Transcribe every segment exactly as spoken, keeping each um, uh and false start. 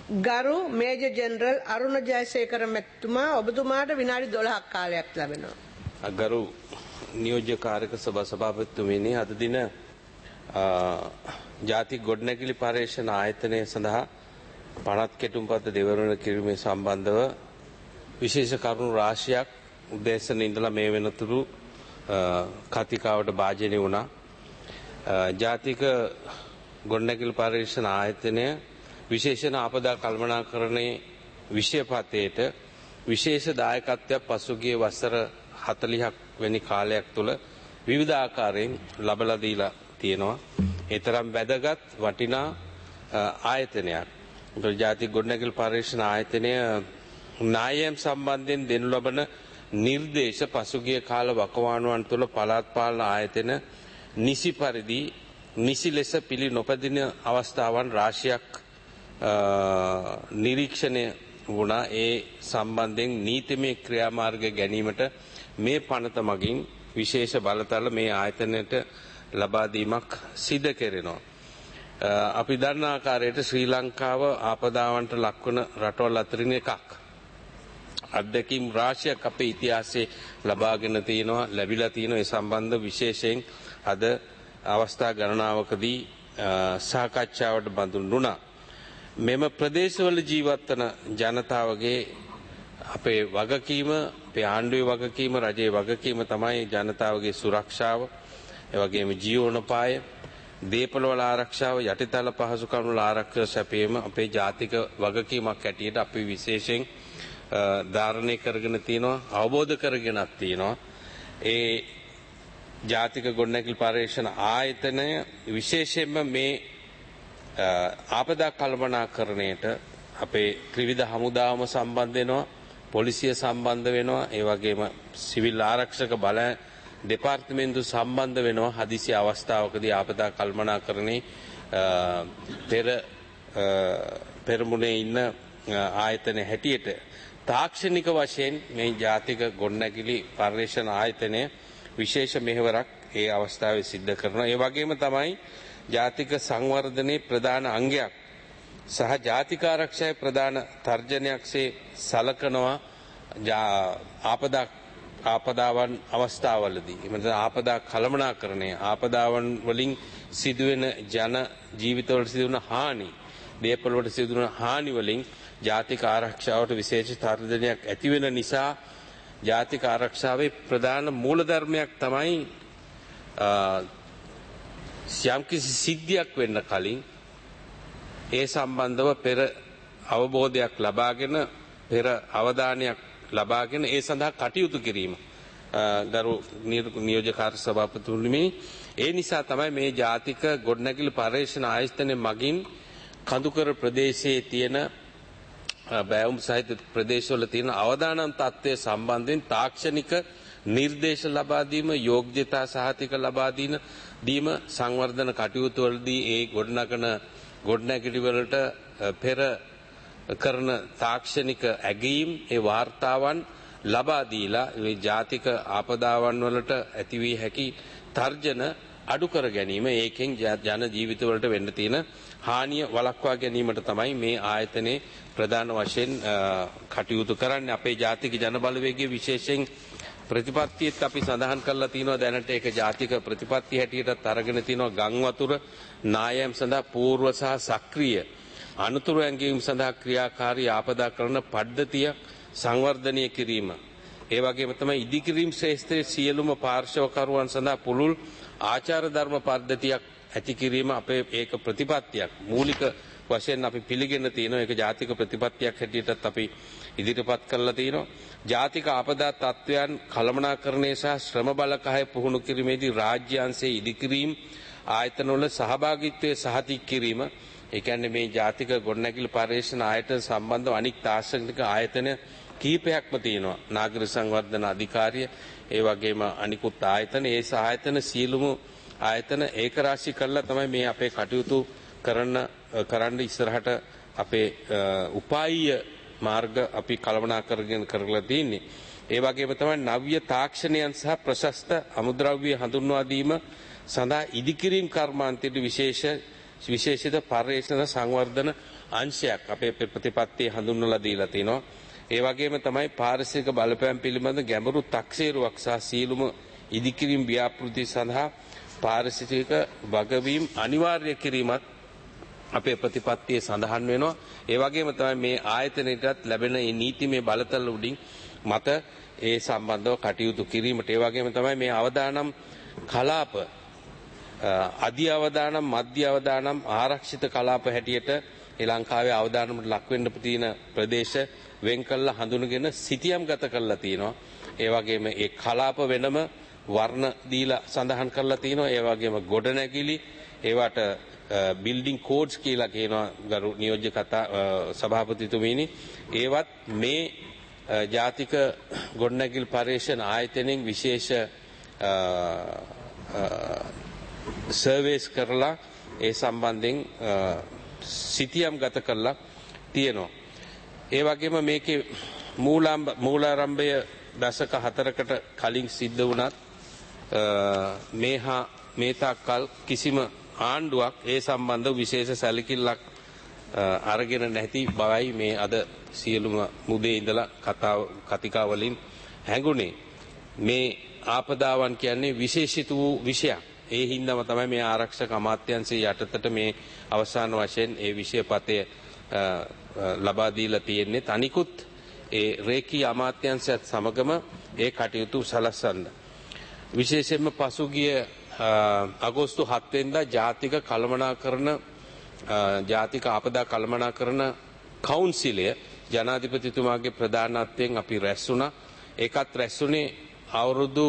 ගරු major general අරුණ ජයසේකර මැතිතුමා ඔබතුමාට විනාඩි දොළහක් කාලයක් ලැබෙනවා. ගරු නියෝජ්‍ය කාර්යක සභා සභාපතිතුමනි, අද දින ජාතික ගොඩනැගිලි පර්යේෂණ ආයතනය සඳහා පනත් කෙටුම්පත දෙවරණ කිරීමේ සම්බන්ධව විශේෂ කරුණු රාශියක් උදෑසන ඉඳලා මේ වෙනතුරු කතිකාවට භාජනය වුණා. ජාතික ගොඩනැගිලි පර්යේෂණ ආයතනය විශේෂණ ආපදා කළමනාකරණයේ විෂයපතේට විශේෂ දායකත්වයක් පසුගිය වසර හතළිහක් වැනි කාලයක් තුළ විවිධ ආකාරයෙන් ලබලා දීලා තියෙනවා. ඒ තරම් වැදගත් වටිනා ආයතනයක්. ජාතික ගොඩනැගිලි පර්යේෂණ ආයතනය නායම් සම්බන්ධයෙන් දෙනු ලබන නිර්දේශ පසුගිය කාල වකවානුවන් තුළ පළාත් පාලන ආයතන නිසි පරිදි නිසි ලෙස පිළි නොපදින අවස්ථාවන් රාශියක් නිරීක්ෂණය වුණා. ඒ සම්බන්ධයෙන් නීතිමය ක්‍රියාමාර්ග ගැනීමට මේ පනත මගින් විශේෂ බලතල මේ ආයතනයට ලබා දීමක් සිදු කෙරෙනවා. අපි දන්න ආකාරයට ශ්‍රී ලංකාව ආපදාවන්ට ලක්වන රටවල් අතරින් එකක්. අත්දැකීම් රාශියක් අපේ ඉතිහාසයේ ලබාගෙන තියෙනවා, ලැබිලා තියෙනවා. ඒ සම්බන්ධ විශේෂයෙන් අද අවස්ථා ගණනාවකදී සාකච්ඡාවට බඳුන් වුණා. මෙම ප්‍රදේශවල ජීවත් වන ජනතාවගේ අපේ වගකීම, අපේ ආණ්ඩුවේ වගකීම, රජයේ වගකීම තමයි ජනතාවගේ සුරක්ෂාව, ඒ වගේම ජීවනෝපාය, දේපළවල ආරක්ෂාව, යටිතල පහසුකම් වල ආරක්ෂා සැපයීම අපේ ජාතික වගකීමක් හැටියට අපි විශේෂයෙන් ධාරණය කරගෙන තියෙනවා, අවබෝධ කරගෙනත් තියෙනවා. ඒ ජාතික ගොඩනැගිලි පර්යේෂණ ආයතනය විශේෂයෙන්ම මේ ආපදා කළමනාකරණයට අපේ ත්‍රිවිධ හමුදාවම සම්බන්ධ වෙනවා, පොලිසිය සම්බන්ධ වෙනවා, ඒ වගේම සිවිල් ආරක්ෂක බල දෙපාර්තමේන්තු සම්බන්ධ වෙනවා. හදිසි අවස්ථාවකදී ආපදා කළමනාකරණේ පෙර පෙරමුණේ ඉන්න ආයතන හැටියට තාක්ෂණික වශයෙන් මේ ජාතික ගොඩනැගිලි පර්යේෂණ ආයතනය විශේෂ මෙහෙවරක් ඒ අවස්ථාවේ සිද්ධ කරනවා. ඒ වගේම තමයි ජාතික සංවර්ධනයේ ප්‍රධාන අංගයක් සහ ජාතික ආරක්ෂාවේ ප්‍රධාන තර්ජනයක්සේ සලකනවා ආපදා ආපදාවන් අවස්ථාවලදී. එමෙන්න ආපදා කළමනාකරණය, ආපදාවන් වලින් සිදුවෙන ජන ජීවිතවලට සිදුවන හානි, දේපොළ වලට සිදුවන හානි වලින් ජාතික ආරක්ෂාවට විශේෂ තර්ජනයක් ඇති වෙන නිසා ජාතික ආරක්ෂාවේ ප්‍රධාන මූලධර්මයක් තමයි යම්කිසි සිද්ධියක් වෙන්න කලින් ඒ සම්බන්ධව පෙර අවබෝධයක් ලබාගෙන, පෙර අවධානයක් ලබාගෙන ඒ සඳහා කටයුතු කිරීම. ගරු නියෝජ්‍ය කාර්ය සභාපතිතුමනි, ඒ නිසා තමයි මේ ජාතික ගොඩනැගිලි පර්යේෂණ ආයතනය මගින් කඳුකර ප්‍රදේශයේ තියෙන බෑවුම් සහිත ප්‍රදේශවල තියෙන අවදානම් තත්ත්වය සම්බන්ධයෙන් තාක්ෂණික නිර්දේශ ලබා දීම, යෝග්‍යතා සහතික ලබා දීම දීම සංවර්ධන කටයුතු වලදී ඒ ගොඩනගන ගොඩනැගිලි වලට පෙර කරන තාක්ෂණික ඇගීම්, ඒ වාර්තාවන් ලබා දීලා මේ ජාතික ආපදාවන් වලට ඇති වී හැකි තර්ජන අඩු කර ගැනීම, ඒකෙන් ජන ජීවිත වලට වෙන්න තියෙන හානිය වළක්වා ගැනීමට තමයි මේ ආයතනයේ ප්‍රධාන වශයෙන් කටයුතු කරන්නේ. අපේ ජාතික ජන බලවේගයේ විශේෂයෙන් ප්‍රතිපත්තියත් අපි සඳහන් කරලා තිනවා. දැනට ඒක ජාතික ප්‍රතිපත්තිය හැටියටත් අරගෙන තිනවා. ගම් වතුර නායම් සඳහා පූර්ව සහ සක්‍රීය අනුතුරු ඇඟවීම් සඳහා ක්‍රියාකාරී ආපදා කරන පද්ධතිය සංවර්ධනය කිරීම. ඒ වගේම තමයි ඉදිකිරීම් ශ්‍රේෂ්ඨයේ සියලුම පාර්ශවකරුවන් සඳහා පුළුල් ආචාර ධර්ම පද්ධතියක් ඇති කිරීම අපේ ඒක ප්‍රතිපත්තියක්. මූලික වශයෙන් අපි පිළිගෙන තියෙනවා. ඒක ජාතික ප්‍රතිපත්තියක් හැටියටත් අපි ඉදිරිපත් කරලා තියෙනවා. ජාතික ආපදා තත්ත්වයන් කළමනාකරණය සහ ශ්‍රම බලකාය පුහුණු කිරීමේදී රාජ්‍ය අංශයේ ඉදිකිරීම් ආයතනවල සහභාගීත්වය සහතික කිරීම. ඒ කියන්නේ මේ ජාතික ගොඩනැගිලි පර්යේෂණ ආයතන සම්බන්ධව අනික් තාක්ෂණික ආයතන කීපයක්ම තියෙනවා. නාගරික සංවර්ධන අධිකාරිය, ඒ වගේම අනිකුත් ආයතන, ඒ ආයතන සියලුම ආයතන ඒකරාශී කරලා තමයි මේ අපේ කටයුතු කරන්න කරන්න ඉස්සරහට අපේ උපායීය මාර්ග අපි කළමනාකරණය කරලා තියෙන්නේ. ඒ වගේම තමයි නව්‍ය තාක්ෂණයන් සහ ප්‍රශස්ත අමුද්‍රව්‍ය හඳුන්වා දීම සඳහා ඉදිකිරීම් කර්මාන්තයේ විශේෂ විශේෂිත පර්යේෂණ සංවර්ධන අංශයක් අපේ ප්‍රතිපත්තියේ හඳුන්වලා දීලා තිනවා. ඒ වගේම තමයි පාරිසරික බලපෑම් පිළිබඳ ගැඹුරු තක්සේරුවක් සහ සීලුම ඉදිකිරීම ව්‍යාපෘති සඳහා පාරිසරික වගවීම් අනිවාර්ය කිරීමත් අපේ ප්‍රතිපත්තියේ සඳහන් වෙනවා. ඒ වගේම තමයි මේ ආයතනයටත් ලැබෙන මේ නීතිමය බලතල උඩින් මත ඒ සම්බන්ධව කටයුතු කිරීමට ඒ වගේම තමයි මේ අවදානම් කලාප අධි අවදානම් මධ්‍ය අවදානම් ආරක්ෂිත කලාප හැටියට ශ්‍රී ලංකාවේ අවදානමට ලක් වෙන්න තියෙන ප්‍රදේශ වෙන් කළා හඳුනගෙන සිතියම් ගත කරලා තියෙනවා. ඒ වගේම ඒ කලාප වෙනම වර්ණ දීලා සඳහන් කරලා තියෙනවා. ඒ වගේම ගොඩනැගිලි ඒවට බිල්ඩින් කෝඩ්ස් කියලා කියනවා ගරු නියෝජ්‍ය කතා සභාපතිතුමීනි. ඒවත් මේ ජාතික ගොඩනැගිලි පර්යේෂණ ආයතනයෙන් විශේෂ සර්වේස් කරලා ඒ සම්බන්ධයෙන් සිතියම් ගත කරලා තියෙනවා. ඒ වගේම මේකේ මූලාරම්භය දශක හතරකට කලින් සිද්ධ වුණත් මේහා මේ තාක්කල් කිසිම ආණ්ඩුවක් ඒ සම්බන්ධව විශේෂ සැලකිල්ලක් අරගෙන නැති බවයි මේ අද සියලුම මුදේ ඉඳලා කතාව කතිකා වලින් හැඟුණේ. මේ ආපදාවන් කියන්නේ විශේෂිත වූ විෂයක්. ඒ හින්දාම තමයි මේ ආරක්ෂක අමාත්‍යාංශයේ යටතට මේ අවසාන වශයෙන් ඒ විෂයපතය ලබා දීලා තියෙන්නේ. තනිකුත් ඒ රේකී අමාත්‍යාංශයත් සමගම ඒ කටයුතු සලස්වන්න. විශේෂයෙන්ම පසුගිය අගෝස්තු හත වෙනිදා ජාතික කළමනාකරණ ජාතික ආපදා කළමනාකරණ කවුන්සිලය ජනාධිපතිතුමාගේ ප්‍රධානත්වයෙන් අපි රැස් වුණා. ඒකත් රැස් වුණේ අවුරුදු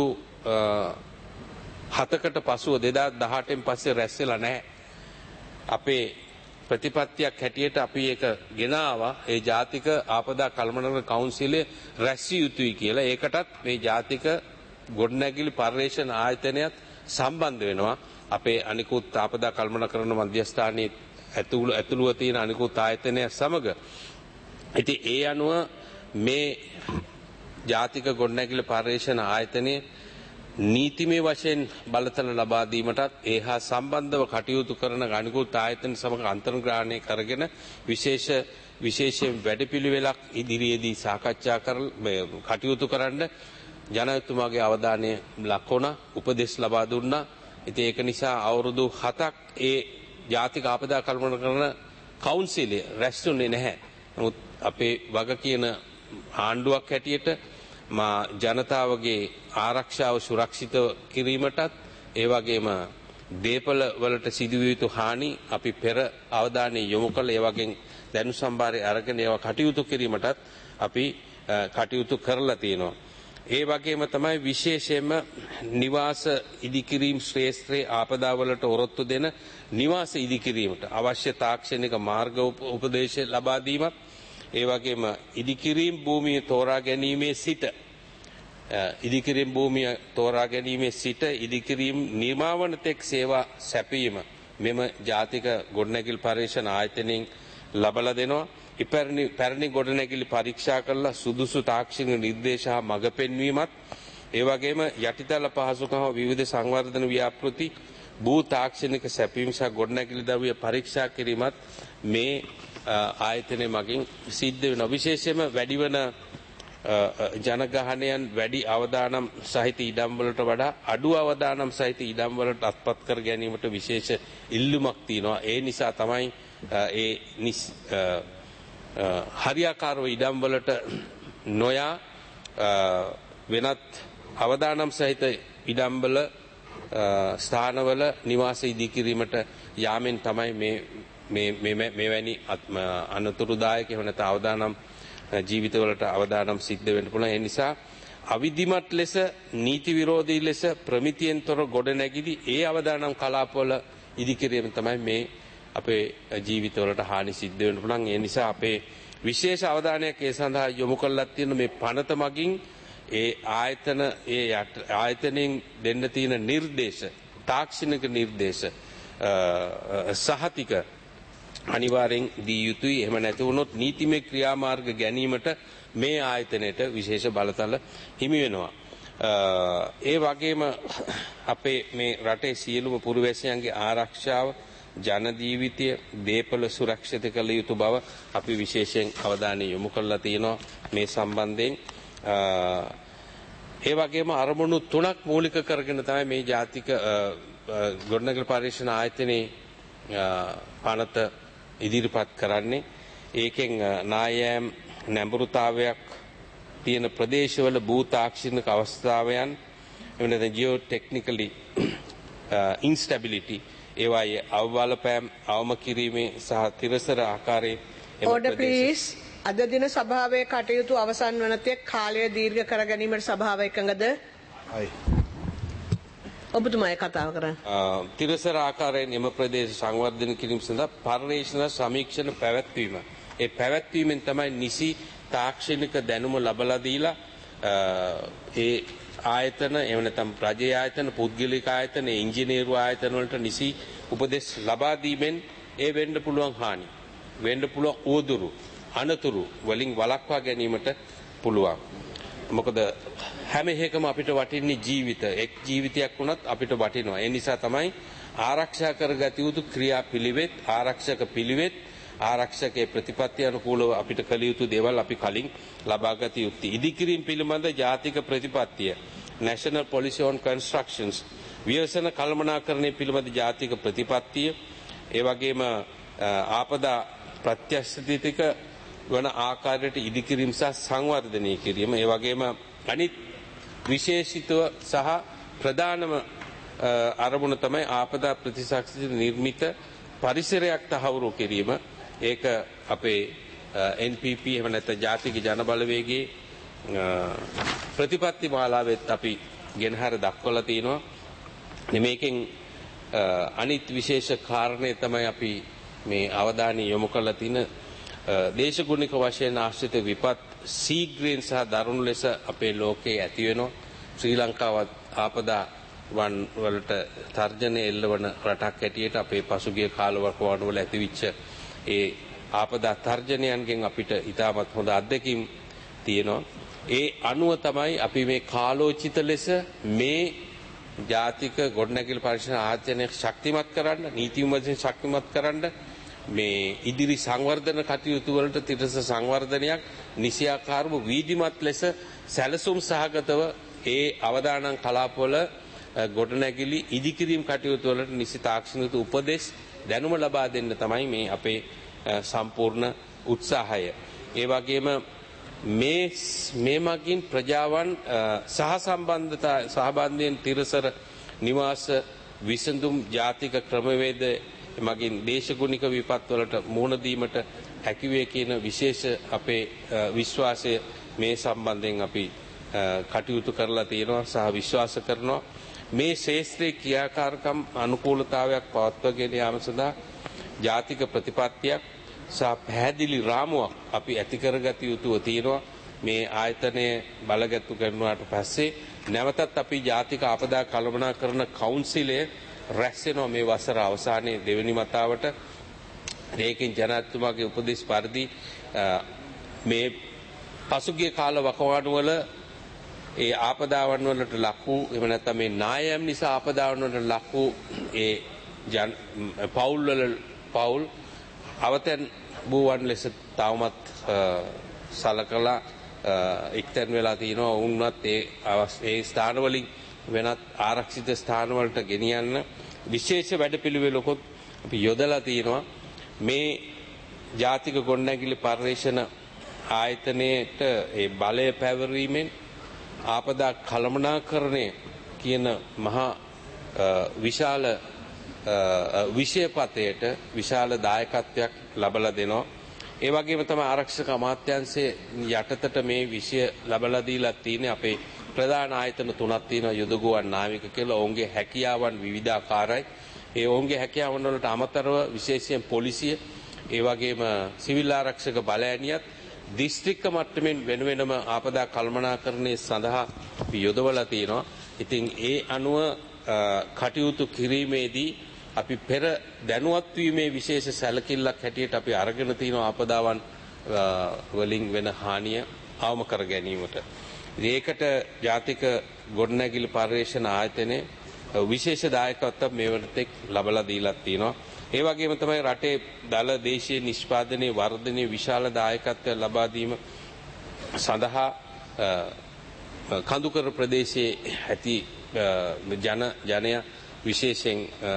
හතකට පසුව දෙදාස් දහඅටෙන් පස්සේ රැස් වෙලා නැහැ. අපේ ප්‍රතිපත්තියක් හැටියට අපි ඒක ගෙන ආවා. ඒ ජාතික ආපදා කළමනාකරණ කවුන්සිලය රැස් විය යුතුයි කියලා. ඒකටත් මේ ජාතික ගොඩනැගිලි පර්යේෂණ ආයතනයත් සම්බන්ධ වෙනවා. අපේ අනිකුත් ආපදා කළමනාකරණ මධ්‍යස්ථානයේ ඇතුළු ඇතුළුව තියෙන අනිකුත් ආයතනය සමග. ඉතින් ඒ අනුව මේ ජාතික ගොඩනැගිලි පර්යේෂණ ආයතනයේ නීතිමය වශයෙන් බලතල ලබා දීමටත් ඒ හා සම්බන්ධව කටයුතු කරන අනිකුත් ආයතන සමග අන්තර්ග්‍රහණය කරගෙන විශේෂ විශේෂයෙන් වැඩපිළිවෙලක් ඉදිරියේදී සාකච්ඡා කරලා කටයුතු කරන්න ජනාධිපතිතුමාගේ අවධානය ලක් වුණා. උපදෙස් ලබා දුන්නා. ඉතින් ඒක නිසා අවුරුදු හතක් ඒ ජාතික ආපදා කළමනාකරණ කවුන්සිලය රැස්ුනේ නැහැ. නමුත් අපේ වග කියන ආණ්ඩුවක් හැටියට මා ජනතාවගේ ආරක්ෂාව සුරක්ෂිත කිරීමටත් ඒ වගේම දේපල වලට සිදුවිය යුතු හානි අපි පෙර අවධානය යොමු කළ ඒ වගේම දැනු සම්භාරය අරගෙන ඒවා කටයුතු කිරීමටත් අපි කටයුතු කරලා තියෙනවා. ඒ වගේම තමයි විශේෂයෙන්ම නිවාස ඉදිකිරීම ශ්‍රේෂ්ඨයේ ආපදාවලට ඔරොත්තු දෙන නිවාස ඉදිකිරීමට අවශ්‍ය තාක්ෂණික මාර්ග උපදේශ ලබා දීමත් ඒ වගේම ඉදිකිරීම භූමිය තෝරා ගැනීමේ සිට ඉදිකිරීම භූමිය තෝරා ගැනීමේ සිට ඉදිකිරීම නිර්මාවන තෙක් සේවා සැපීම මෙම ජාතික ගොඩනැගිලි පර්යේෂණ ආයතනයෙන් ලබලා දෙනවා. ඉපැරණි පැරණි ගොඩනැගිලි පරීක්ෂා කරලා සුදුසු තාක්ෂණික නිර්දේශ හා මඟ පෙන්වීමත් ඒ වගේම යටිතල පහසුකම් විවිධ සංවර්ධන ව්‍යාපෘති භූ තාක්ෂණික සැපීම සහ ගොඩනැගිලි ද්‍රව්‍ය පරීක්ෂා කිරීමත් මේ ආයතනය මගින් සිද්ධ වෙනවා. විශේෂයෙන්ම වැඩිවන ජනගහනයන් වැඩි අවදානම් සහිත ඉඩම් වලට වඩා අඩු අවදානම් සහිත ඉඩම් වලට අත්පත් කර ගැනීමට විශේෂ ඉල්ලුමක් තියෙනවා. ඒ නිසා තමයි ඒ හරියාකාරව ඉඩම් වලට නොයා වෙනත් අවදානම් සහිත ඉඩම් වල ස්ථානවල නිවාස ඉදිකිරීමට යාමෙන් තමයි මේ මේ මෙවැනි අනතුරුදායක එහෙම නැත්නම් අවදානම් ජීවිතවලට අවදානම් සිද්ධ වෙන්න පුළුවන්. ඒ නිසා අවිධිමත් ලෙස නීති විරෝධී ලෙස ප්‍රමිතියෙන් තොර ගොඩනැගිලි ඒ අවදානම් කලාපවල ඉදිකිරීම තමයි මේ අපේ ජීවිතවලට හානි සිද්ධ වෙන්න පුළුවන්. ඒ නිසා අපේ විශේෂ අවධානයක් ඒ සඳහා යොමු කරලා තියෙන මේ පනත මගින් ඒ ආයතන ඒ ආයතනෙන් දෙන්න තියෙන නිර්දේශ තාක්ෂණික නිර්දේශ සහතික අනිවාර්යෙන් දී යුතුයි. එහෙම නැති වුණොත් නීතිමය ක්‍රියාමාර්ග ගැනීමට මේ ආයතනයට විශේෂ බලතල හිමි වෙනවා. ඒ වගේම අපේ මේ රටේ සියලුම පුරවැසියන්ගේ ආරක්ෂාව ජන ජීවිතය දේපල සුරක්ෂිත කළ යුතු බව අපි විශේෂයෙන් අවධානය යොමු කරලා තියෙනවා මේ සම්බන්ධයෙන්. ඒ වගේම අරමුණු තුනක් මූලික කරගෙන තමයි මේ ජාතික ගොඩනැගිලි පරීක්ෂණ ආයතනයේ පනත ඉදිරිපත් කරන්නේ. ඒකෙන් නායෑම් නැඹුරුතාවයක් තියෙන ප්‍රදේශවල භූ තාක්ෂණික අවස්ථාවයන් එවනත ජියෝ ටෙක්නිකලි ඉන්ස්ටැබිලිටි ඒවායේ අවබලපෑම් අවම කිරීමේ සහ තිරසර ආකාරයේ Order please. අද දින සභාවේ කටයුතු අවසන් වන තෙක් කාලය දීර්ඝ කර ගැනීමට සභාව එකඟද? අයි. ඔබතුමායි කතාව කරන්න. තිරසර ආකාරයෙන් එම ප්‍රදේශ සංවර්ධනය කිරීම සඳහා පර්යේෂණ සමීක්ෂණ පැවැත්වීම. ඒ පැවැත්වීමෙන් තමයි නිසි තාක්ෂණික දැනුම ලබලා දීලා ඒ ආයතන එහෙම නැත්නම් රජයේ ආයතන පුද්ගලික ආයතන ඉංජිනේරු ආයතන වලට නිසි උපදෙස් ලබා දීමෙන් ඒ වෙන්න පුළුවන් හානි වෙන්න පුළුවන් උවදුරු අනතුරු වලින් වළක්වා ගැනීමට පුළුවන්. මොකද හැම එකම අපිට වටින්නේ ජීවිත. එක් ජීවිතයක් වුණත් අපිට වටිනවා. ඒ නිසා තමයි ආරක්ෂා කරගත යුතු ක්‍රියාපිළිවෙත් ආරක්ෂක පිළිවෙත් ආරක්ෂකයේ ප්‍රතිපත්ති අනුකූලව අපිට කළ යුතු දේවල් අපි කලින් ලබාගත යුතුයි. ඉදිකිරීම පිළිබඳ ජාතික ප්‍රතිපත්තිය National Policy on Constructions ව්‍යවසන කළමනාකරණය පිළිබඳ ජාතික ප්‍රතිපත්තිය ඒ වගේම ආපදා ප්‍රත්‍යක්ෂිතික වන ආකාරයට ඉදිකිරීම සහ සංවර්ධනය කිරීම ඒ වගේම අනිත් විශේෂිතව සහ ප්‍රධානම අරමුණ තමයි ආපදා ප්‍රතිශක්තිත නිර්මිත පරිසරයක් තහවුරු කිරීම. ඒක අපේ N P P එහෙම නැත්නම් ජාතික ජන බලවේගයේ ප්‍රතිපත්ති මාලාවෙත් අපි ගෙනහැර දක්වලා තිනවා. මේකෙන් අනිත් විශේෂ කාරණේ තමයි අපි මේ අවධානය යොමු කරලා තින දේශගුණික වශයෙන් ආශ්‍රිත විපත් සීග්‍රයෙන් සහ දරුණු ලෙස අපේ ලෝකයේ ඇති වෙනවා. ශ්‍රී ලංකාවත් ආපදා වන් වලට තර්ජනය එල්ලවන රටක් හැටියට අපේ පසුගිය කාලවකවානු වල ඇතිවිච්ච ඒ ආපදා තර්ජනයන්ගෙන් අපිට ඉතාමත් හොඳ අත්දැකීම් තියෙනවා. ඒ අනුව තමයි අපි මේ කාලෝචිත ලෙස මේ ජාතික ගොඩනැගිලි පරීක්ෂණ ආයතනය ශක්තිමත් කරන්න, නීති විමර්ශන ශක්තිමත් කරන්න මේ ඉදිරි සංවර්ධන කටයුතු වලට තිරස සංවර්ධනයක් නිසියාකාරව වීදිමත් ලෙස සැලසුම් සහගතව ඒ අවදානම් කලාපවල ගොඩනැගිලි ඉදිකිරීම කටයුතු වලට නිසි තාක්ෂණික උපදෙස් දැනුම ලබා දෙන්න තමයි මේ අපේ සම්පූර්ණ උත්සාහය. ඒ වගේම මේ මේ මගින් ප්‍රජාවන් සහ සම්බන්ධතා සහභාගීන් තිරසර නිවාස විසඳුම් ජාතික ක්‍රමවේද මගින් දේශගුණික විපත් වලට මුහුණ දීමට හැකි වේ කියන විශේෂ අපේ විශ්වාසය මේ සම්බන්ධයෙන් අපි කටයුතු කරලා තියෙනවා සහ විශ්වාස කරනවා. මේ ශේෂ්ත්‍රයේ ක්‍රියාකාරකම් අනුකූලතාවයක් පවත්වාගෙන යාම සඳහා ජාතික ප්‍රතිපත්තියක් සහ පැහැදිලි රාමුවක් අපි ඇති කරගත යුතුව තියෙනවා. මේ ආයතනය බලගත්තු කරනාට පස්සේ නැවතත් අපි ජාතික ආපදා කළමනාකරණ කවුන්සිලය රැස් වෙනවා මේ වසර අවසානයේ දෙවෙනි වතාවට. ඒකෙන් ජනාධිපතිතුමාගේ උපදෙස් පරිදි මේ පසුගිය කාල වකවානු වල ඒ ආපදාවන් වලට ලක් වූ එහෙම නැත්නම් මේ නායම් නිසා ආපදාවන් වලට ලක් වූ ඒ පවුල් වල පවුල් අවතෙන් බූවන් ලෙස තවමත් සලකලා එක්තැන් වෙලා තිනවා. වුණත් ඒ ඒ ස්ථාන වලින් වෙනත් ආරක්ෂිත ස්ථාන වලට ගෙනියන්න විශේෂ වැඩපිළිවෙලකුත් අපි යොදලා තිනවා. මේ ජාතික ගොඩනැගිලි පර්යේෂණ ආයතනයේට ඒ බලය පැවරීමෙන් ආපදා කළමනාකරණය කියන මහා විශාල විෂයපතයට විශාල දායකත්වයක් ලබලා දෙනවා. ඒ වගේම තමයි ආරක්ෂක අමාත්‍යාංශයේ යටතට මේ විෂය ලබලා දීලා තියෙන්නේ. අපේ ප්‍රධාන ආයතන තුනක් තියෙනවා. යුදගුවන් නාවික කියලා. ඔවුන්ගේ හැකියාවන් විවිධාකාරයි. ඒ ඔවුන්ගේ හැකියාවන් වලට අමතරව විශේෂයෙන් පොලිසිය ඒ වගේම සිවිල් ආරක්ෂක බලඇණියත් දිස්ත්‍රික්ක මට්ටමින් වෙන වෙනම ආපදා කළමනාකරණය සඳහා අපි යොදවලා තියෙනවා. ඉතින් ඒ අනුව කටයුතු කිරීමේදී අපි පෙර දැනුවත් වීමේ විශේෂ සැලකිල්ලක් හැටියට අපි අරගෙන තියෙනවා ආපදාවන් වලින් වෙන හානිය අවම කර ගැනීමට. ඒකට ජාතික ගොඩනැගිලි පර්යේෂණ ආයතනයේ විශේෂ දායකත්වයක් මේ වනතෙක් ලබලා දීලා තියෙනවා. ඒ වගේම තමයි රටේ දල දේශීය නිෂ්පාදනයේ වර්ධනයේ විශාල දායකත්වයක් ලබා දීම සඳහා කඳුකර ප්‍රදේශයේ ඇති ජන ජනය විශේෂයෙන්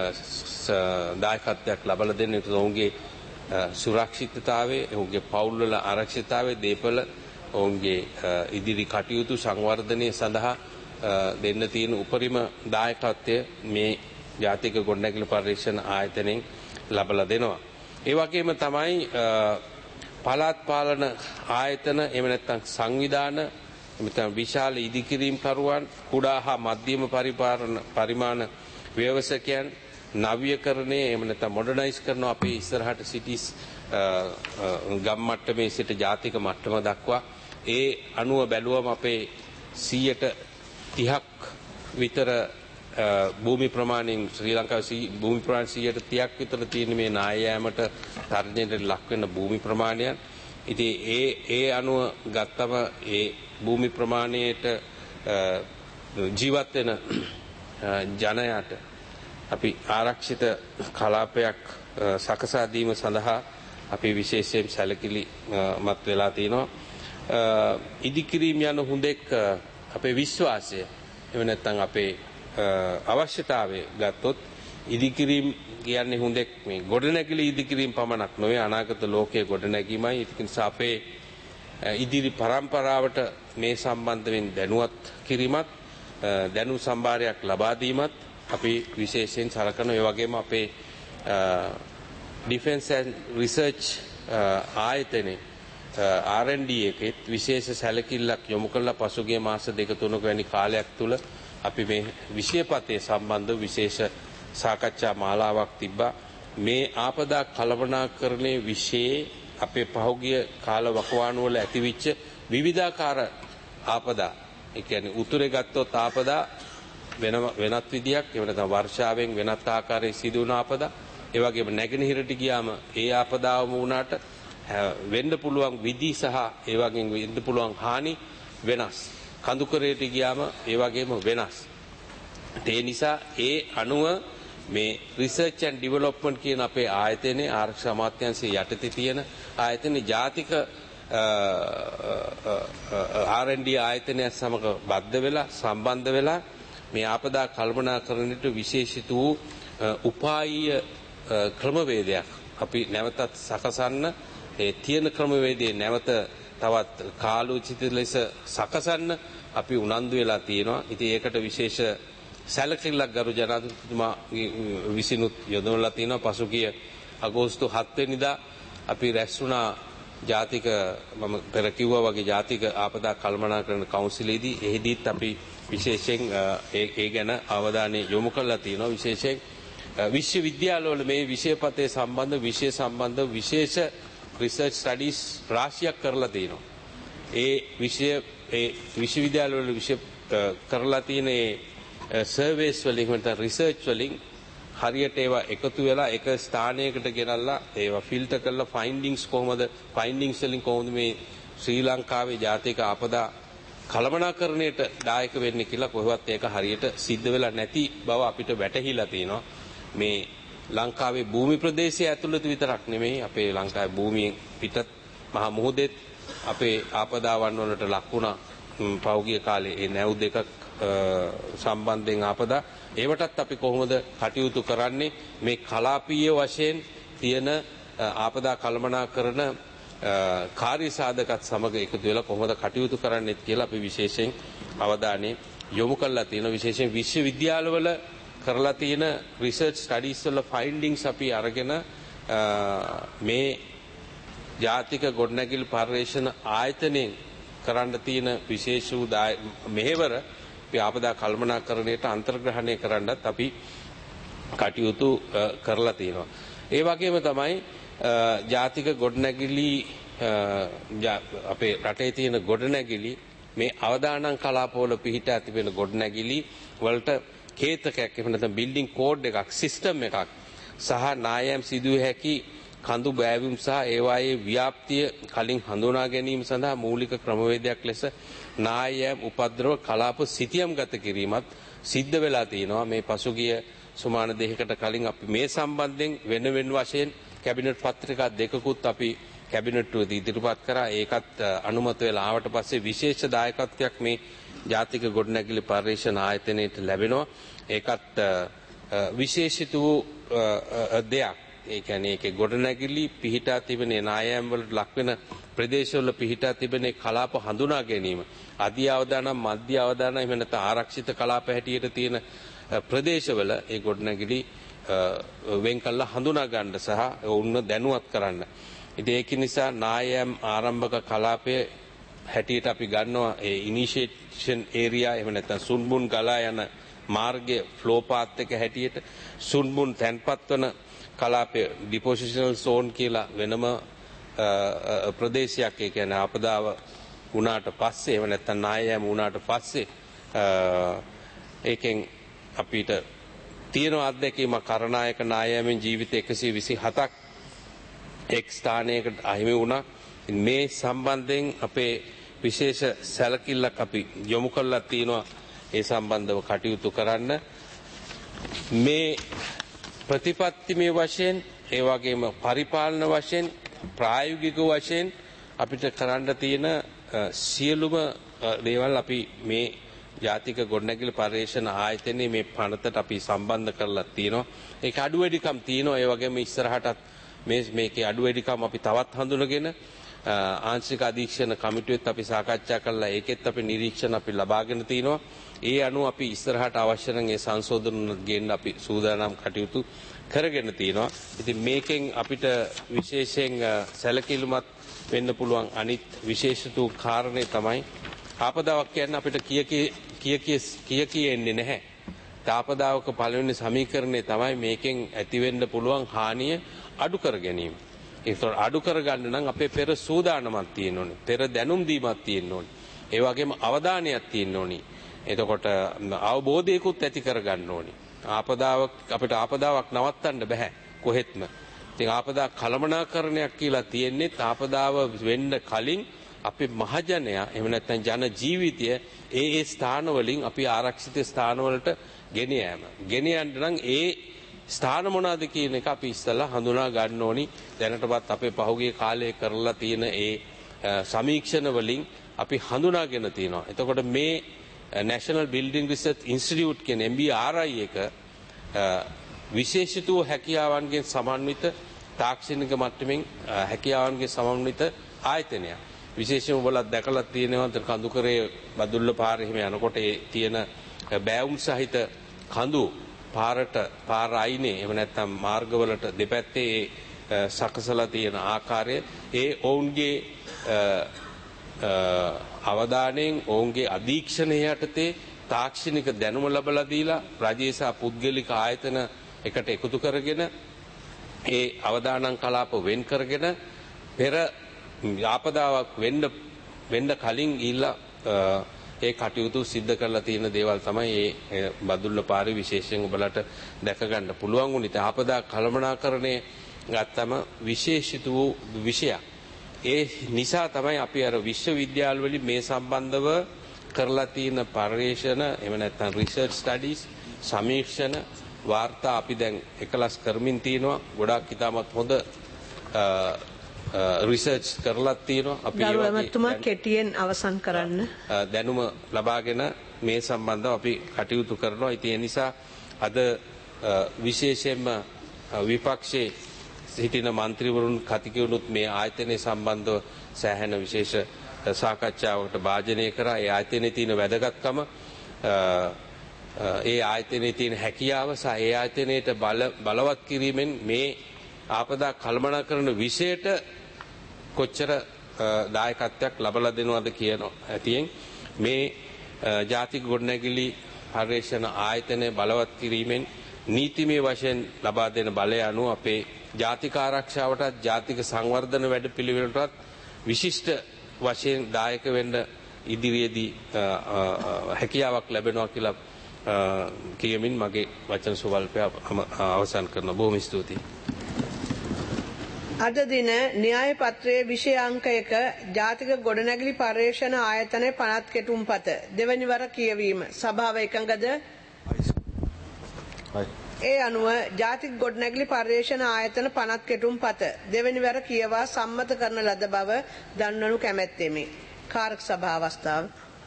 දායකත්වයක් ලබා දෙන්න ඔවුන්ගේ සුරක්ෂිතතාවය, ඔවුන්ගේ පවුල්වල ආරක්ෂිතතාවය, දේපල ඔවුන්ගේ ඉදිරි කටයුතු සංවර්ධනය සඳහා දෙන්න තියෙන උපරිම දායකත්වය මේ ජාතික ගොඩනැගිලි පර්යේෂණ ආයතනයෙන් ලබලා දෙනවා. ඒ වගේම තමයි පළාත් පාලන ආයතන එහෙම නැත්නම් සංවිධාන එමෙතන විශාල ඉදිකිරීම් කරුවන් කුඩා හා මධ්‍යම පරිමාණ ව්‍යවසකයන් නව්‍යකරණයේ එහෙම නැත්නම් මොඩර්නයිස් කරන අපේ ඉස්සරහට සිටිස් ගම් මට්ටමේ සිට ජාතික මට්ටම දක්වා ඒ අනුව බැලුවම අපේ සියයට තිහක් විතර භූමි ප්‍රමාණයෙන් ශ්‍රී ලංකාවේ භූමි ප්‍රමාණය සියයට තිහක් විතර තියෙන මේ නායෑමට තරණයට ලක් වෙන භූමි ප්‍රමාණයන්. ඉතින් ඒ ඒ අනුව ගත්තම ඒ භූමි ප්‍රමාණයට ජීවත් වෙන ජනයාට අපි ආරක්ෂිත කලාපයක් සකසා දීම සඳහා අපි විශේෂයෙන් සැලකිලිමත් වෙලා තිනවා. ඉදිකිරීම යන හොඳෙක් අපේ විශ්වාසය එහෙම නැත්නම් අපේ අවශ්‍යතාවය ගත්තොත් ඉදිකිරීම කියන්නේ හොඳෙක් මේ ගොඩනැගිලි ඉදිකිරීම පමණක් නොවේ අනාගත ලෝකයේ ගොඩනැගීමයි. ඒක නිසා අපේ ඉදිරි පරම්පරාවට මේ සම්බන්ධයෙන් දැනුවත් කිරීමත් දැනුම් සම්භාරයක් ලබා දීමත් අපි විශේෂයෙන් සලකන. ඒ වගේම අපේ ඩිෆෙන්ස් ඇන්ඩ් රිසර්ච් ආයතනයේ ආර් ඇන්ඩ් ඩී එකෙත් විශේෂ සැලකිල්ලක් යොමු කළා. පසුගිය මාස දෙක තුනක වැනි කාලයක් තුල අපි මේ විෂයපතේ සම්බන්ධ විශේෂ සාකච්ඡා මාලාවක් තිබ්බා. මේ ආපදා කළමනාකරණයේ විෂයේ අපේ පහුගිය කාල වකවාණු වල ඇතිවිච්ච විවිධාකාර ආපදා, ඒ කියන්නේ උතුරේ ගත්තොත් ආපදා වෙන වෙනත් විදියක්, එහෙම නැත්නම් වර්ෂාවෙන් වෙනත් ආකාරයේ සිදු වුණ ආපදා, ඒ වගේම නැගෙනහිරට ගියාම ඒ ආපදාවම වුණාට වෙන්න පුළුවන් විදි සහ ඒ වගේම වෙන්න පුළුවන් හානි වෙනස්. කඳුකරයට ගියාම ඒ වගේම වෙනස්. ඒ නිසා ඒ අනුව මේ රිසර්ච් ඇන්ඩ් ඩෙවලොප්මන්ට් කියන අපේ ආයතනයේ ආරක්ෂා අමාත්‍යාංශයේ යටතේ තියෙන ආයතනයේ ජාතික ආර් ඇන්ඩ් ඩී ආයතනය සමග බද්ධ වෙලා සම්බන්ධ වෙලා මේ ආපදා කළමනාකරණයට විශේෂිත වූ උපායීය ක්‍රමවේදයක් අපි නැවතත් සකසන්න, ඒ තියෙන ක්‍රමවේදයේ නැවත තවත් කාලෝචිත ලෙස සකසන්න අපි උනන්දු වෙලා තියෙනවා. ඉතින් ඒකට විශේෂ සැලකිල්ලක් ගරු ජනාධිපතිතුමා විසිනුත් යොදවලා තියෙනවා. පසුගිය අගෝස්තු හත් වෙනිදා අපි රැස් වුණා ජාතික මම පෙර කිව්වා වගේ ජාතික ආපදා කළමනාකරණ කවුන්සිලේදී. එහිදීත් අපි විශේෂයෙන් ඒ ගැන අවධානය යොමු කරලා තියෙනවා. විශේෂයෙන් විශ්වවිද්‍යාලවල මේ විෂයපතේ සම්බන්ධ විෂය සම්බන්ධ විශේෂ රිසර්ච් ස්ටඩීස් රාශියක් කරලා තියෙනවා. ඒ විෂය ඒ විශ්වවිද්‍යාලවල විෂය කරලා තියෙන ඒ සර්වේස් වලින් නැත්නම් රිසර්ච් වලින් හරියට ඒවා එකතු වෙලා එක ස්ථානයකට ගෙනල්ලා ඒවා ෆිල්ටර් කරලා ෆයින්ඩින්ග්ස් කොහොමද ෆයින්ඩින්ග්ස් වලින් කොහොමද මේ ශ්‍රී ලංකාවේ ජාතික ආපදා කළමනාකරණයට දායක වෙන්නේ කියලා කොහොමවත් ඒක හරියට සිද්ධ වෙලා නැති බව අපිට වැටහිලා තියෙනවා. මේ ලංකාවේ භූමි ප්‍රදේශය ඇතුළත විතරක් නෙමෙයි අපේ ලංකාවේ භූමියෙන් පිටත් මහා මුහුදෙත් අපේ ආපදාවන් වලට ලක් වුණා පෞගිය කාලේ. ඒ නැව් දෙකක් සම්බන්ධයෙන් ආපදා ඒවටත් අපි කොහොමද කටයුතු කරන්නේ මේ කලාපීය වශයෙන් තියෙන ආපදා කළමනාකරණ කාර්ය සාධකත් සමග එකතු වෙලා කොහොමද කටයුතු කරන්නේත් කියලා අපි විශේෂයෙන් අවධානය යොමු කරලා තියෙනවා. විශේෂයෙන් විශ්වවිද්‍යාලවල කරලා තියෙන රිසර්ච් ස්ටඩීස් වල ෆයින්ඩින්ග්ස් අපි අරගෙන මේ ජාතික ගොඩනැගිලි පර්යේෂණ ආයතනයෙන් කරන්න තියෙන විශේෂ වූ මෙහෙවර අපි ආපදා කළමනාකරණයට අන්තර්ග්‍රහණය කරන්නත් අපි කටයුතු කරලා තියෙනවා. ඒ වගේම තමයි ජාතික ගොඩනැගිලි අපේ රටේ තියෙන ගොඩනැගිලි මේ අවදානම් කලාපවල පිහිටා තිබෙන ගොඩනැගිලි වලට කේතකයක් එහෙම නැත්නම් බිල්ඩින් කෝඩ් එකක් සිස්ටම් එකක් සහ නායම් සිදුව හැකි කඳු බෑවීම් සහ ඒවායේ ව්‍යාප්තිය කලින් හඳුනා ගැනීම සඳහා මූලික ක්‍රමවේදයක් ලෙස නායම් උපද්‍රව කලාප සිතියම් ගත කිරීමත් සිද්ධ වෙලා තියෙනවා. මේ පසුගිය සුමාන දෙකකට කලින් අපි මේ සම්බන්ධයෙන් වෙන වෙන වශයෙන් කැබිනට් පත්‍රිකා දෙකකුත් අපි කැබිනට්ටුවට ඉදිරිපත් කරා. ඒකත් අනුමත වෙලා ආවට පස්සේ විශේෂ දායකත්වයක් මේ ජාතික ගොඩනැගිලි පර්යේෂණ ආයතනයට ලැබෙනවා. ඒකත් විශේෂිත වූ දෙයක්. ඒ කියන්නේ ඒකේ ගොඩනැගිලි පිහිටා තිබෙන නායම් වලට ලක්වෙන ප්‍රදේශවල පිහිටා තිබෙන කලාප හඳුනා ගැනීම. අධි අවදානම් මධ්‍ය අවදානම් එහෙම නැත්නම් ආරක්ෂිත කලාප හැටියට තියෙන ප්‍රදේශවල ඒ ගොඩනැගිලි වෙන් කළා හඳුනා ගන්න සහ ඔවුන්ව දැනුවත් කරන්න. ඉතින් ඒක නිසා නායම් ආරම්භක කලාපයේ හැටියට අපි ගන්නවා ඒ ඉනිෂියේෂන් ඒරියා එහෙම නැත්නම් සුන්බුන් ගලා යන මාර්ගයේ ෆ්ලෝ පාත් එක හැටියට සුන්බුන් තැන්පත් වන කලාපය ඩිපොසිෂනල් සෝන් කියලා වෙනම ප්‍රදේශයක්. ඒ කියන්නේ ආපදාව වුණාට පස්සේ එහෙම නැත්නම් නායම් වුණාට පස්සේ ඒකෙන් අපිට තියෙන අත්දැකීම කරනායක නායමෙන් ජීවිත එකසිය විසිහතක් එක් ස්ථානයකට අහිමි වුණා. මේ සම්බන්ධයෙන් අපේ විශේෂ සැලකිල්ලක් අපි යොමු කරලා තියෙනවා ඒ සම්බන්ධව කටයුතු කරන්න. මේ ප්‍රතිපත්තිමය වශයෙන් ඒ වගේම පරිපාලන වශයෙන් ප්‍රායෝගික වශයෙන් අපිට කරන්න තියෙන සියලුම දේවල් අපි මේ ජාතික ගොඩනැගිලි පර්යේෂණ ආයතනයේ මේ පනතට අපි සම්බන්ධ කරලා තියෙනවා. ඒක අඩුවැඩිකම් තියෙනවා. ඒ වගේම ඉස්සරහටත් මේ මේකේ අඩුවැඩිකම් අපි තවත් හඳුනගෙන ආංශික අධීක්ෂණ කමිටුවෙත් අපි සාකච්ඡා කළා. ඒකෙත් අපි නිරීක්ෂණ අපි ලබාගෙන තිනවා. ඒ අනුව අපි ඉස්සරහට අවශ්‍ය නම් ඒ සංශෝධන ගේන්න අපි සූදානම් කටයුතු කරගෙන තිනවා. ඉතින් මේකෙන් අපිට විශේෂයෙන් සැලකිලිමත් වෙන්න පුළුවන් අනිත් විශේෂිත කාරණේ තමයි ආපදාවක් කියන්නේ අපිට කිය කිය කිය කිය එන්නේ නැහැ. ආපදාවක පළවෙනි සමීකරණය තමයි මේකෙන් ඇති වෙන්න පුළුවන් හානිය අඩු කර ගැනීම. ඒක අඩු කර ගන්න නම් අපේ පෙර සූදානමක් තියෙන්න ඕනේ. පෙර දැනුම් දීමක් තියෙන්න ඕනේ. ඒ වගේම අවධානයක් තියෙන්න ඕනේ. එතකොට අවබෝධයකුත් ඇති කර ගන්න ඕනේ. ආපදාවක් අපිට ආපදාවක් නවත්තන්න බෑ කොහෙත්ම. ඉතින් ආපදා කළමනාකරණයක් කියලා තියෙන්නේ ආපදාව වෙන්න කලින් අපේ මහජනයා එහෙම නැත්නම් ජන ජීවිතය ඒ ඒ ස්ථාන වලින් අපි ආරක්ෂිත ස්ථාන වලට ගෙන යෑම. ගෙන යන්න නම් ඒ ස්ථාන මොනවාද කියන එක අපි ඉස්සලා හඳුනා ගන්න ඕනි. දැනටවත් අපේ පහුගිය කාලේ කරලා තියෙන ඒ සමීක්ෂණ වලින් අපි හඳුනාගෙන තියෙනවා. එතකොට මේ National Building Research Institute කියන M B R I එක විශේෂිත වූ හැකියාවන්ගෙන් සමන්විත තාක්ෂණික මට්ටමින් හැකියාවන්ගෙන් සමන්විත ආයතනයක්. විශේෂයෙන්ම ඔයාලා දැකලා තියෙනවා කඳුකරේ බදුල්ල පාරේ එහෙම යනකොට ඒ තියෙන බෑවුම් සහිත කඳු පාරට පාර අයිනේ එහෙම නැත්නම් මාර්ගවලට දෙපැත්තේ සකසලා තියෙන ආකාරය ඒ ඔවුන්ගේ අවධානයෙන් ඔවුන්ගේ අධීක්ෂණය යටතේ තාක්ෂණික දැනුම ලැබලා දීලා රජයේ සහ පුද්ගලික ආයතන එකට එකතු කරගෙන ඒ අවදානම් කලාප වෙන් කරගෙන පෙර ආපදාවක් වෙන්න වෙන්න කලින් ගිහිල්ලා ඒ කටයුතු සිද්ධ කරලා තියෙන දේවල් තමයි මේ බදුල්ල පාරේ විශේෂයෙන් ඔබලට දැක ගන්න පුළුවන් වුණේ. ආපදා කළමනාකරණය ගත්තම විශේෂිත වූ විෂයක්. ඒ නිසා තමයි අපි අර විශ්වවිද්‍යාල වලින් මේ සම්බන්ධව කරලා තියෙන පර්යේෂණ එහෙම නැත්නම් රිසර්ච් ස්ටඩීස් සමීක්ෂණ වාර්තා අපි දැන් එකලස් කරමින් තිනවා. ගොඩාක් ඉතාමත් හොඳ රිසර්ච් කරලා තියෙනවා. අපි ඒ වගේ කෙටියෙන් අවසන් කරන්න දැනුම ලබාගෙන මේ සම්බන්ධව අපි කටයුතු කරනවා. ඉතින් ඒ නිසා අද විශේෂයෙන්ම විපක්ෂයේ සිටින മന്ത്രിවරුන් කතිකවුනුත් මේ ආයතනයේ සම්බන්ධව සෑහෙන විශේෂ සාකච්ඡාවකට භාජනය කරා. ඒ ආයතනයේ තියෙන වැදගත්කම ඒ ආයතනයේ තියෙන හැකියාව සහ ඒ ආයතනයට බල බලවත් කිරීමෙන් මේ ආපදා කළමනාකරන විෂයට කොච්චර දායකත්වයක් ලබලා දෙනවද කියන ඇතියෙන් මේ ජාතික ගොඩනැගිලි පර්යේෂණ ආයතනය බලවත් කිරීමෙන් නීතිමය වශයෙන් ලබා දෙන බලය අනුව අපේ ජාතික ආරක්ෂාවටත් ජාතික සංවර්ධන වැඩපිළිවෙලටත් විශිෂ්ට වශයෙන් දායක වෙන්න ඉදිරියේදී හැකියාවක් ලැබෙනවා කියලා කියමින් මගේ වචන සුවල්පය අවසන් කරනවා. බොහොම ස්තුතියි. අද දින න්‍යාය පත්‍රයේ විෂය අංක එක ජාතික ගොඩනැගිලි පර්යේෂණ ආයතනයේ පනත් කෙටුම්පත දෙවැනි වර කියවීම සභාව එකඟද? ඒ අනුව ජාතික ගොඩනැගිලි පර්යේෂණ ආයතන පනත් කෙටුම් පත දෙවැනි වර කියවා සම්මත කරන ලද බව දන්වනු කැමැත්තෙමි. කාරක සභා අවස්ථාව.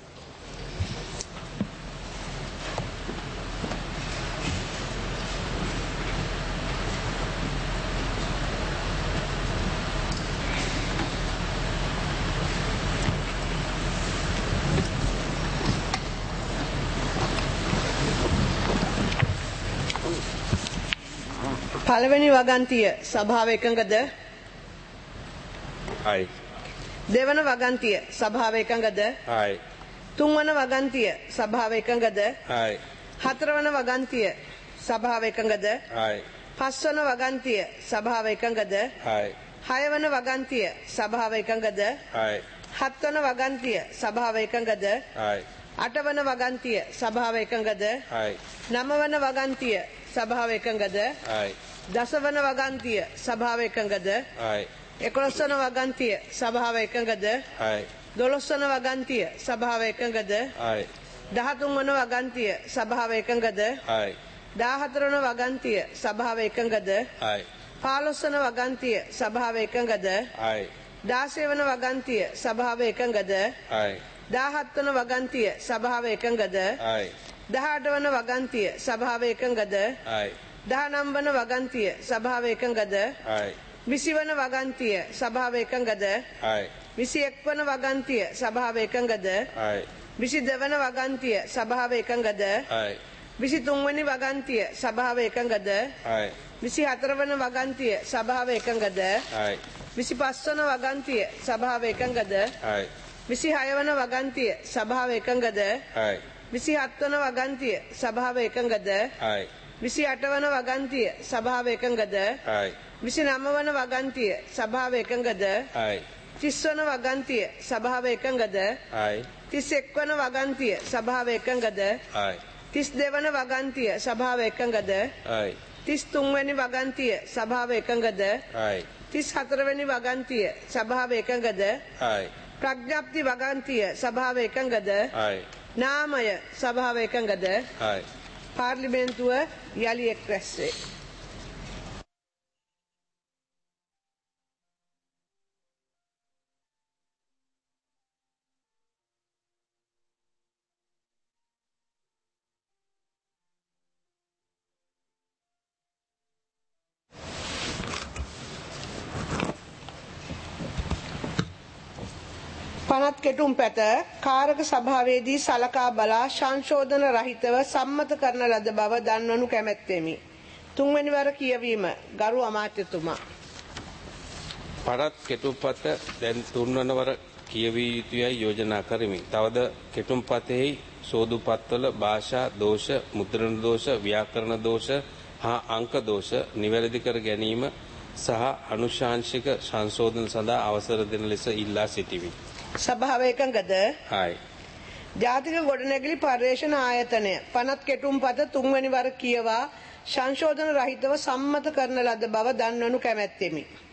පළවෙනි වගන්තිය සභාව එකඟද? හයි. දෙවන වගන්තිය සභාව එකඟද? හයි. තුන්වන වගන්තිය සභාව එකඟද? හයි. හතරවන වගන්තිය සභාව එකඟද? හයි. පස්වන වගන්තිය සභාව එකඟද? හයි. හයවන වගන්තිය සභාව එකඟද? හයි. හත්වන වගන්තිය සභාව එකඟද? හයි. අටවන වගන්තිය සභාව එකඟද? හයි. නවවන වගන්තිය සභාව එකඟද? හයි. දසවන වගන්තිය සභාව එකඟද? හයි. එකොළොස්වන වගන්තිය සභාව එකඟද? හයි. දොළොස්වන වගන්තිය සභාව එකඟද? හයි. දහතුන්වන වගන්තිය සභාව එකඟද? හයි. දහහතරවන වගන්තිය සභාව එකඟද? හයි. පහළොස්වන වගන්තිය සභාව එකඟද? හයි. දාසය වන වගන්තිය සභාව එකඟද? හයි. දහහත් වන වගන්තිය සභාව එකඟද? හයි. දහඅට වන වගන්තිය සභාව එකඟද? හයි. දහනව වන වගන්තිය සභාව එකඟද? හයි. විසි වන වගන්තිය සභාව එකඟද? හයි. විසිඑක වන වගන්තිය සභාව එකඟද? හයි. විසිදෙක වන වගන්තිය සභාව එකඟද? හයි. විසිතුන් වෙනි වගන්තිය සභාව එකඟද? හයි. විසිහතර වන වගන්තිය සභාව එකඟද? හයි. විසිපස් වන වගන්තිය සභාව එකඟද? හයි. විසිහය වන වගන්තිය සභාව එකඟද? හයි. විසිහත් වන වගන්තිය සභාව එකඟද? හයි. විසිඅට වන වගන්තිය සභාව එකඟද? හයි. විසිනව වන වගන්තිය සභාව එකඟද? හයි. තිස් වන වගන්තිය සභාව එකඟද? හයි. තිස්එක වන වගන්තිය සභාව එකඟද? හයි. තිස්දෙක වන වගන්තිය සභාව එකඟද? හයි. තිස්තුන් වැනි වගන්තිය සභාව එකඟද? හයි. තිස්හතර වැනි වගන්තිය සභාව එකඟද? හයි. ප්‍රඥප්ති වගන්තිය සභාව එකඟද? හයි. නාමය සභාව එකඟද? හයි. පාර්ලිමේන්තුව යළි එක් රැස් වේ. පනත් කෙටුම් පැත කාරක සභාවේදී සලකා බලා සංශෝධන රහිතව සම්මත කරන ලද බව දන්වනු කැමැත්තෙමි. තුන්වැනි වර කියවීම ගරු අමාත්‍යතුමා. පනත් කෙටුම්පත දැන් තුන්වන වර කියවිය යුතුයයි යෝජනා කරමි. තවද කෙටුම්පතෙහි සෝදුපත්වල භාෂා දෝෂ, මුද්‍රණ දෝෂ, ව්‍යාකරණ දෝෂ හා අංක දෝෂ නිවැරදි කර ගැනීම සහ අනුශාංශික සංශෝධන සඳහා අවසර දෙන ලෙස ඉල්ලා සිටිමි. සභාව එකඟද? හයි. ජාතික ගොඩනැගිලි පර්යේෂණ ආයතනය පනත් කෙටුම් පත තුන්වැනි වර කියවා සංශෝධන රහිතව සම්මත කරන ලද බව දන්වනු කැමැත්තෙමි.